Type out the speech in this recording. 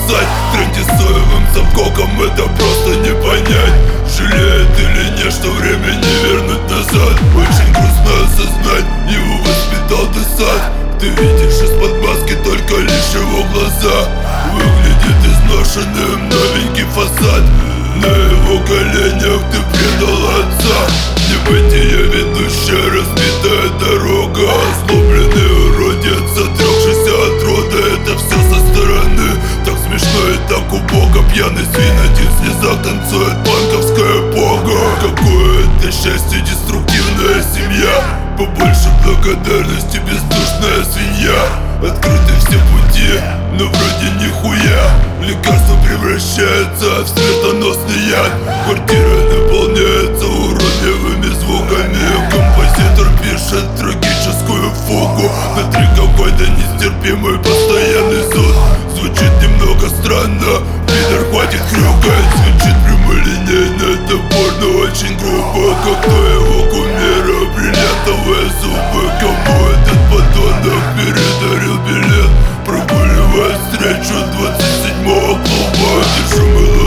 бросать. Трендисоевым замкоком это просто не понять. Жалеет или нет, что время не вернуть назад. Очень грустно осознать, его воспитал десант. Ты видишь из-под маски только лишь его глаза. Выглядит изношенным новенький фасад. На его коленях ты предал отца. Небытие ведущая разбитая дорога. Озлобленный уродец, отрекшийся от рода. Это все со стороны так смешно и так убого. Пьяный свин один в слезах танцует банковская эпоха. Какое это счастье, деструктивная семья. Побольше благодарности, бездушная свинья. Открыты все пути, но вроде нихуя. Лекарство превращается в смертоносный яд. Квартира наполняется уродливыми звуками. Композитор пишет трагическую фугу. Внутри какой-то нестерпимый постоянный зуд. Звучит немного странно, пидор, хватит хрюкать. Звучит прямолинейно, топорно, очень грубо. Как то его кумира, бриллиантовые зубы. Кому этот подонок передарил билет, прогуливая встречу 27-го клуба? Держу